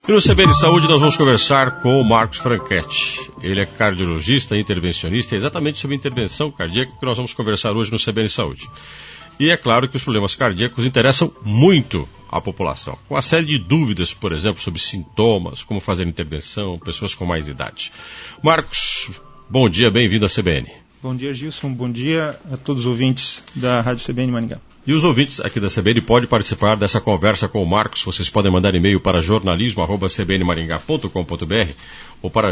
E no CBN Saúde nós vamos conversar com o Marcos Franchetti. Ele é cardiologista e intervencionista, é exatamente sobre intervenção cardíaca que nós vamos conversar hoje no CBN Saúde. E é claro que os problemas cardíacos interessam muito a população, com uma série de dúvidas, por exemplo, sobre sintomas, como fazer intervenção, pessoas com mais idade. Marcos, bom dia, bem-vindo à CBN. Bom dia, Gilson, bom dia a todos os ouvintes da Rádio CBN Maringá. E os ouvintes aqui da CBN podem participar dessa conversa com o Marcos. Vocês podem mandar e-mail para jornalismo@cbnmaringá.com.br ou para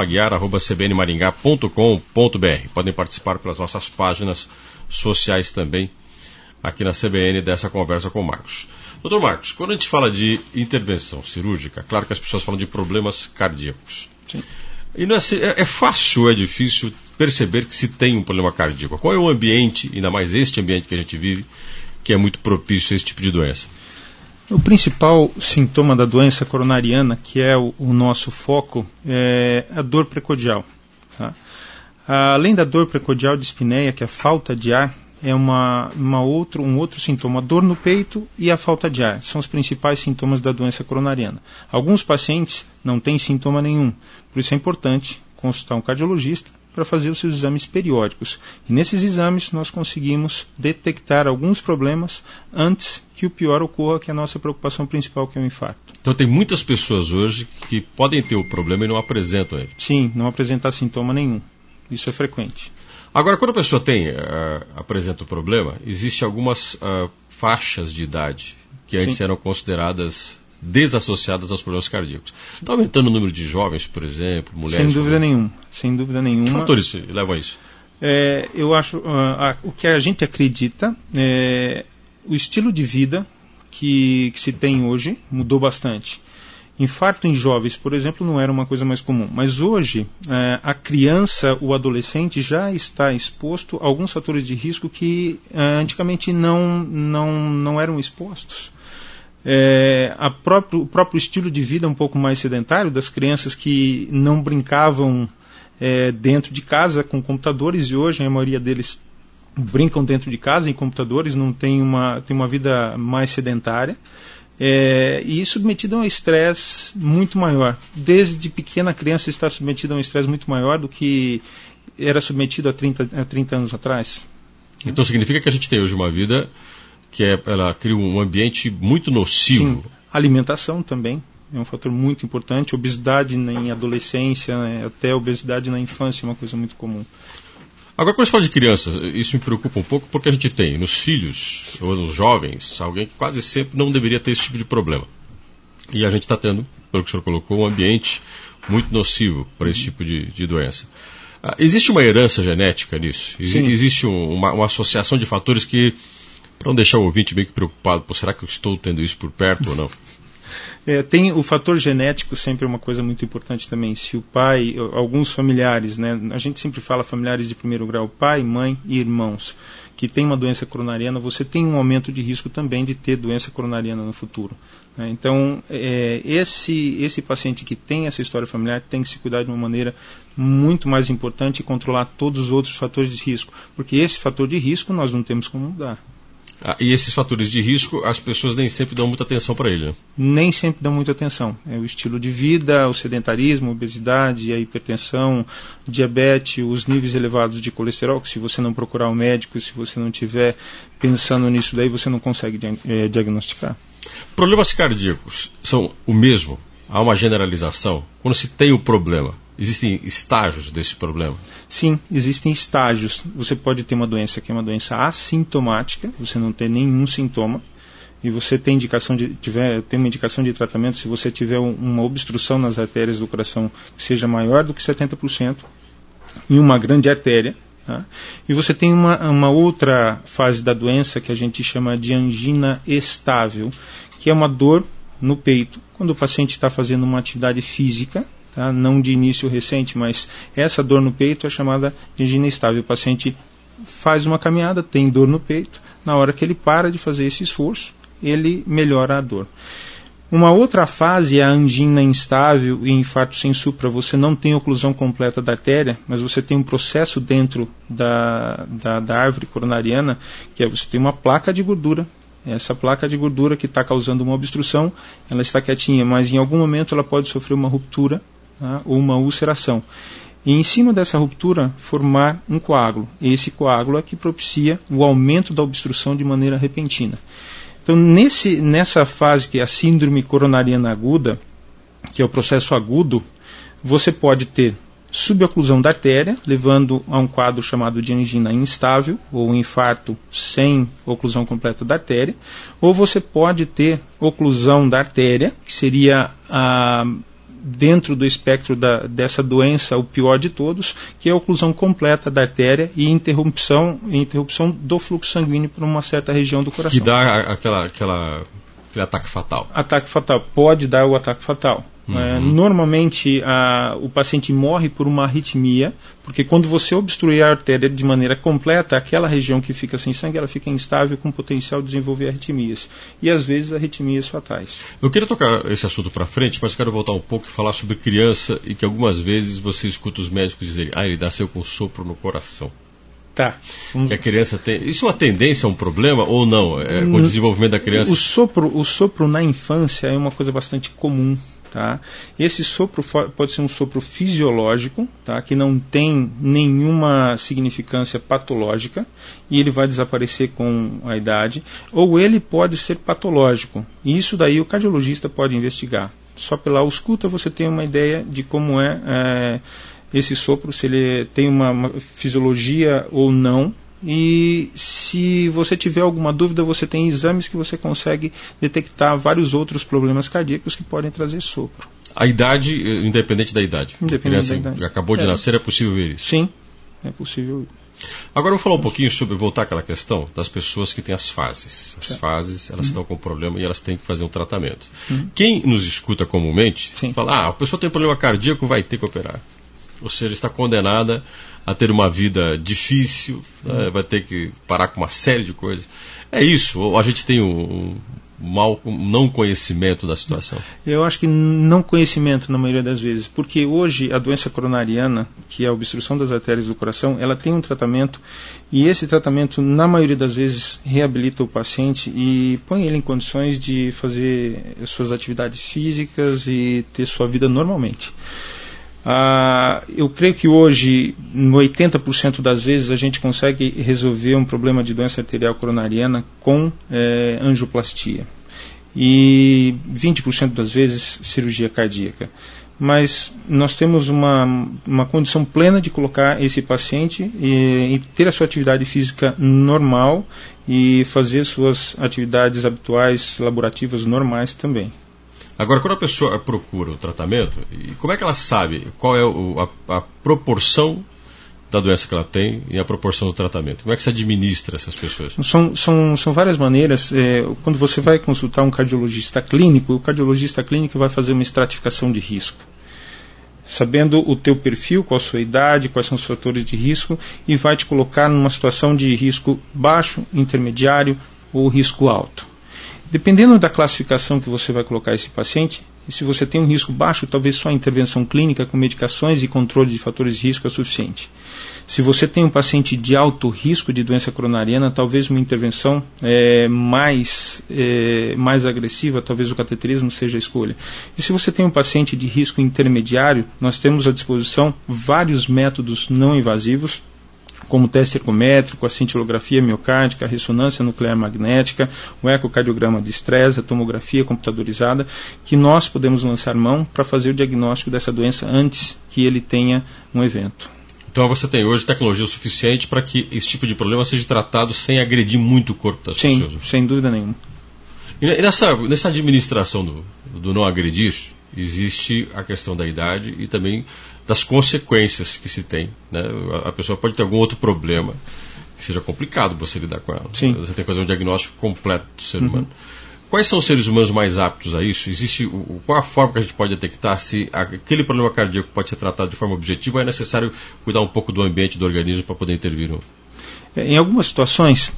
gilsonaguiar@cbnmaringá.com.br. Podem participar pelas nossas páginas sociais também aqui na CBN dessa conversa com o Marcos. Doutor Marcos, quando a gente fala de intervenção cirúrgica, claro que as pessoas falam de problemas cardíacos. Sim. E não é fácil ou é difícil perceber que se tem um problema cardíaco? Qual é o ambiente, ainda mais este ambiente que a gente vive, que é muito propício a esse tipo de doença? O principal sintoma da doença coronariana, que é o nosso foco, é a dor precordial. Tá? Além da dor precordial de espineia, que é a falta de ar, é um outro sintoma, a dor no peito e a falta de ar. São os principais sintomas da doença coronariana. Alguns pacientes não têm sintoma nenhum, por isso é importante consultar um cardiologista para fazer os seus exames periódicos. E nesses exames nós conseguimos detectar alguns problemas antes que o pior ocorra, que é a nossa preocupação principal, que é o infarto. Então tem muitas pessoas hoje que podem ter o problema e não apresentam ele. Sim, não apresentar sintoma nenhum. Isso é frequente. Agora, quando a pessoa apresenta o problema, existem algumas faixas de idade que antes eram consideradas desassociadas aos problemas cardíacos. Está aumentando o número de jovens, por exemplo, mulheres? Sem dúvida nenhuma. Que fatores levam a isso? Eu acho, o que a gente acredita, o estilo de vida que se tem hoje mudou bastante. Infarto em jovens, por exemplo, não era uma coisa mais comum. Mas hoje, a criança, o adolescente já está exposto a alguns fatores de risco que antigamente não eram expostos. O próprio estilo de vida um pouco mais sedentário das crianças que não brincavam dentro de casa com computadores, e hoje a maioria deles brincam dentro de casa em computadores, não tem uma vida mais sedentária. E submetido a um estresse muito maior. Desde pequena criança está submetido a um estresse muito maior do que era submetido há 30 anos atrás. Então significa que a gente tem hoje uma vida que ela cria um ambiente muito nocivo. Sim. Alimentação também é um fator muito importante. Obesidade em adolescência, até obesidade na infância é uma coisa muito comum. Agora, quando se fala de crianças, isso me preocupa um pouco porque a gente tem nos filhos ou nos jovens alguém que quase sempre não deveria ter esse tipo de problema. E a gente está tendo, pelo que o senhor colocou, um ambiente muito nocivo para esse tipo de doença. Existe uma herança genética nisso? Existe uma associação de fatores que, para não deixar o ouvinte meio que preocupado, será que eu estou tendo isso por perto ou não? Tem o fator genético, sempre é uma coisa muito importante também. Se o pai, alguns familiares, a gente sempre fala familiares de primeiro grau, pai, mãe e irmãos, que tem uma doença coronariana, você tem um aumento de risco também de ter doença coronariana no futuro. Então, esse paciente que tem essa história familiar tem que se cuidar de uma maneira muito mais importante e controlar todos os outros fatores de risco, porque esse fator de risco nós não temos como mudar. E esses fatores de risco, as pessoas nem sempre dão muita atenção para ele, né? Nem sempre dão muita atenção. O estilo de vida, o sedentarismo, a obesidade, a hipertensão, diabetes, os níveis elevados de colesterol, que se você não procurar um médico, se você não estiver pensando nisso daí, você não consegue diagnosticar. Problemas cardíacos são o mesmo? Há uma generalização? Quando se tem o problema, existem estágios desse problema? Sim, existem estágios. Você pode ter uma doença que é uma doença assintomática, você não tem nenhum sintoma, e você tem uma indicação de tratamento se você tiver uma obstrução nas artérias do coração que seja maior do que 70% em uma grande artéria. Tá? E você tem uma outra fase da doença que a gente chama de angina estável, que é uma dor no peito, quando o paciente está fazendo uma atividade física, tá? Não de início recente, mas essa dor no peito é chamada de angina estável. O paciente faz uma caminhada, tem dor no peito, na hora que ele para de fazer esse esforço, ele melhora a dor. Uma outra fase é a angina instável e infarto sem supra. Você não tem oclusão completa da artéria, mas você tem um processo dentro da árvore coronariana, que é você tem uma placa de gordura Essa placa de gordura que está causando uma obstrução, ela está quietinha, mas em algum momento ela pode sofrer uma ruptura, tá? Ou uma ulceração. E em cima dessa ruptura formar um coágulo. E esse coágulo é que propicia o aumento da obstrução de maneira repentina. Então, nessa fase que é a síndrome coronariana aguda, que é o processo agudo, você pode ter suboclusão da artéria, levando a um quadro chamado de angina instável, ou um infarto sem oclusão completa da artéria, ou você pode ter oclusão da artéria, que seria dentro do espectro dessa doença o pior de todos, que é a oclusão completa da artéria e interrupção do fluxo sanguíneo por uma certa região do coração. Que dá aquele ataque fatal. Ataque fatal, pode dar o ataque fatal. Normalmente o paciente morre por uma arritmia, porque quando você obstruir a artéria de maneira completa, aquela região que fica sem sangue, ela fica instável com potencial de desenvolver arritmias. E às vezes arritmias fatais. Eu queria tocar esse assunto para frente, mas quero voltar um pouco e falar sobre criança e que algumas vezes você escuta os médicos dizerem: ele nasceu com sopro no coração. Tá. Que a criança tem. Isso é uma tendência, é um problema ou não? Com o desenvolvimento da criança? O sopro na infância é uma coisa bastante comum. Tá? Esse sopro pode ser um sopro fisiológico, tá? Que não tem nenhuma significância patológica e ele vai desaparecer com a idade, ou ele pode ser patológico, e isso daí o cardiologista pode investigar. Só pela ausculta você tem uma ideia de como é esse sopro, se ele tem uma fisiologia ou não. E se você tiver alguma dúvida, você tem exames que você consegue detectar vários outros problemas cardíacos que podem trazer sopro. A idade, independente da idade. Independente da idade. Acabou de nascer, é possível ver isso? Sim, é possível. Agora eu vou falar um pouquinho sobre, voltar àquela questão das pessoas que têm as fases. As fases, elas estão com problema e elas têm que fazer um tratamento. Quem nos escuta comumente, fala: a pessoa tem problema cardíaco, vai ter que operar. Ou seja, está condenada a ter uma vida difícil, vai ter que parar com uma série de coisas. É isso? Ou a gente tem um não conhecimento da situação? Eu acho que não conhecimento na maioria das vezes, porque hoje a doença coronariana, que é a obstrução das artérias do coração, ela tem um tratamento, e esse tratamento, na maioria das vezes, reabilita o paciente e põe ele em condições de fazer suas atividades físicas e ter sua vida normalmente. Eu creio que hoje, 80% das vezes, a gente consegue resolver um problema de doença arterial coronariana com angioplastia. E 20% das vezes, cirurgia cardíaca. Mas nós temos uma condição plena de colocar esse paciente e ter a sua atividade física normal e fazer suas atividades habituais, laborativas normais também. Agora, quando a pessoa procura o tratamento, como é que ela sabe qual é a proporção da doença que ela tem e a proporção do tratamento? Como é que se administra essas pessoas? São várias maneiras. Quando você vai consultar um cardiologista clínico, o cardiologista clínico vai fazer uma estratificação de risco, sabendo o teu perfil, qual a sua idade, quais são os fatores de risco, e vai te colocar numa situação de risco baixo, intermediário ou risco alto. Dependendo da classificação que você vai colocar esse paciente, e se você tem um risco baixo, talvez só a intervenção clínica com medicações e controle de fatores de risco é suficiente. Se você tem um paciente de alto risco de doença coronariana, talvez uma intervenção mais agressiva, talvez o cateterismo seja a escolha. E se você tem um paciente de risco intermediário, nós temos à disposição vários métodos não invasivos, como o teste ergométrico, a cintilografia miocárdica, a ressonância nuclear magnética, o ecocardiograma de estresse, a tomografia computadorizada, que nós podemos lançar mão para fazer o diagnóstico dessa doença antes que ele tenha um evento. Então você tem hoje tecnologia suficiente para que esse tipo de problema seja tratado sem agredir muito o corpo das pessoas? Sim, sem dúvida nenhuma. E nessa administração do não agredir, existe a questão da idade e também das consequências que se tem, né? A pessoa pode ter algum outro problema que seja complicado você lidar com ela. Sim. Você tem que fazer um diagnóstico completo do ser humano. Quais são os seres humanos mais aptos a isso? Qual a forma que a gente pode detectar se aquele problema cardíaco pode ser tratado de forma objetiva ou é necessário cuidar um pouco do ambiente, do organismo para poder intervir? Em algumas situações,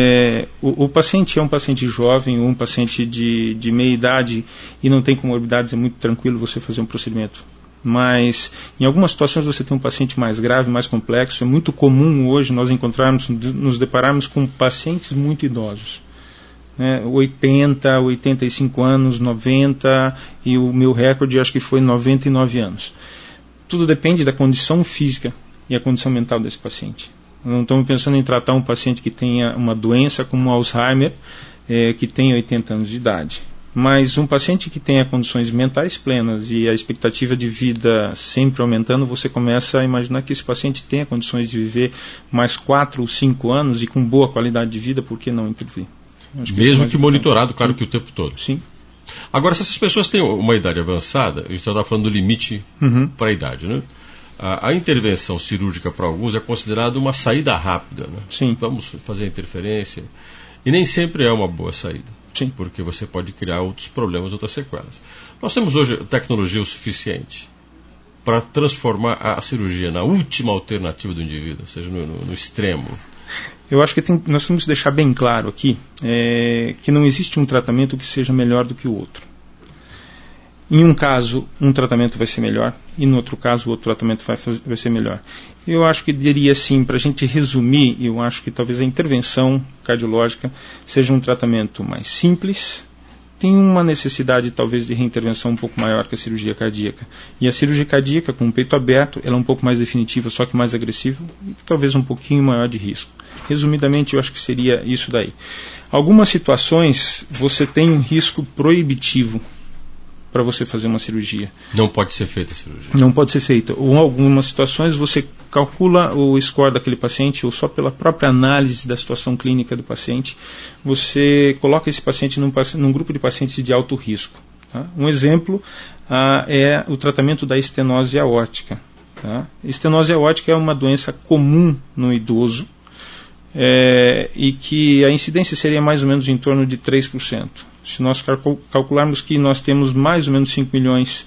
o paciente é um paciente jovem ou um paciente de meia idade e não tem comorbidades, é muito tranquilo você fazer um procedimento. Mas em algumas situações você tem um paciente mais grave, mais complexo. É muito comum hoje nós nos depararmos com pacientes muito idosos. né, 80, 85 anos, 90, e o meu recorde acho que foi 99 anos. Tudo depende da condição física e a condição mental desse paciente. Não estamos pensando em tratar um paciente que tenha uma doença como Alzheimer, que tenha 80 anos de idade. Mas um paciente que tenha condições mentais plenas e a expectativa de vida sempre aumentando, você começa a imaginar que esse paciente tenha condições de viver mais 4 ou 5 anos e com boa qualidade de vida, por que não intervir? Mesmo que monitorado, claro que o tempo todo. Sim. Agora, se essas pessoas têm uma idade avançada, a gente está falando do limite para a idade, né? A intervenção cirúrgica para alguns é considerada uma saída rápida, né? Sim. Vamos fazer a interferência. E nem sempre é uma boa saída. Sim. Porque você pode criar outros problemas, outras sequelas. Nós temos hoje tecnologia o suficiente para transformar a cirurgia na última alternativa do indivíduo, ou seja, no extremo. Eu acho que nós temos que deixar bem claro aqui que não existe um tratamento que seja melhor do que o outro. Em um caso, um tratamento vai ser melhor, e no outro caso, o outro tratamento vai ser melhor. Eu acho que diria assim, para a gente resumir, eu acho que talvez a intervenção cardiológica seja um tratamento mais simples, tem uma necessidade talvez de reintervenção um pouco maior que a cirurgia cardíaca. E a cirurgia cardíaca, com o peito aberto, ela é um pouco mais definitiva, só que mais agressiva, e talvez um pouquinho maior de risco. Resumidamente, eu acho que seria isso daí. Algumas situações, você tem um risco proibitivo para você fazer uma cirurgia. Não pode ser feita a cirurgia. Não pode ser feita. Ou em algumas situações você calcula o score daquele paciente, ou só pela própria análise da situação clínica do paciente, você coloca esse paciente num grupo de pacientes de alto risco. Tá? Um exemplo é o tratamento da estenose aórtica. Tá? Estenose aórtica é uma doença comum no idoso, e que a incidência seria mais ou menos em torno de 3%. Se nós calcularmos que nós temos mais ou menos 5 milhões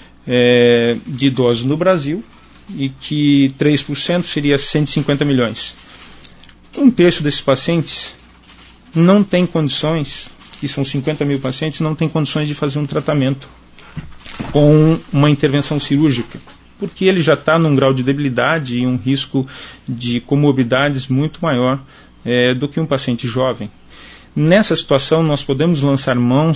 de idosos no Brasil e que 3% seria 150 milhões. Um terço desses pacientes não tem condições, que são 50 mil pacientes, não tem condições de fazer um tratamento com uma intervenção cirúrgica, porque ele já está num grau de debilidade e um risco de comorbidades muito maior do que um paciente jovem. Nessa situação, nós podemos lançar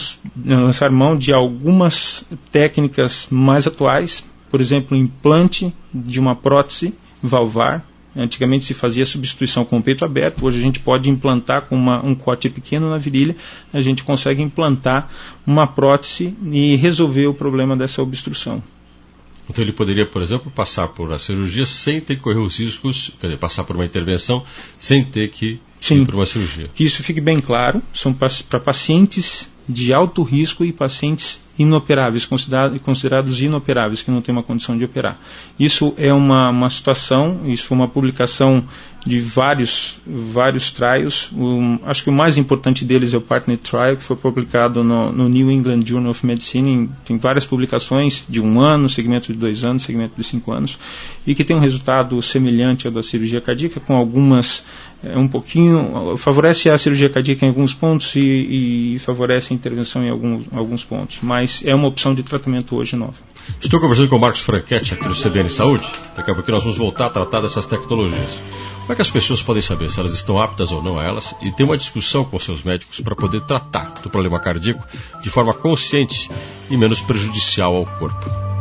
mão de algumas técnicas mais atuais, por exemplo, o implante de uma prótese valvar. Antigamente se fazia substituição com o peito aberto, hoje a gente pode implantar com um corte pequeno na virilha, a gente consegue implantar uma prótese e resolver o problema dessa obstrução. Então ele poderia, por exemplo, passar por a cirurgia sem ter que correr os riscos, quer dizer, passar por uma intervenção sem ter que ir por uma cirurgia. Que isso fique bem claro, são para pacientes de alto risco e pacientes inoperáveis, considerados inoperáveis, que não têm uma condição de operar. Isso é uma situação, isso foi uma publicação de vários trials. Acho que o mais importante deles é o Partner Trial, que foi publicado no New England Journal of Medicine. Tem várias publicações de 1 ano, segmento de 2 anos, segmento de 5 anos, e que tem um resultado semelhante ao da cirurgia cardíaca, com algumas, favorece a cirurgia cardíaca em alguns pontos e favorece a intervenção em alguns pontos, mas é uma opção de tratamento hoje nova. Estou conversando com o Marcos Franchetti aqui do CBN Saúde. Daqui a pouco nós vamos voltar a tratar dessas tecnologias. Como é que as pessoas podem saber se elas estão aptas ou não a elas e ter uma discussão com seus médicos para poder tratar do problema cardíaco de forma consciente e menos prejudicial ao corpo?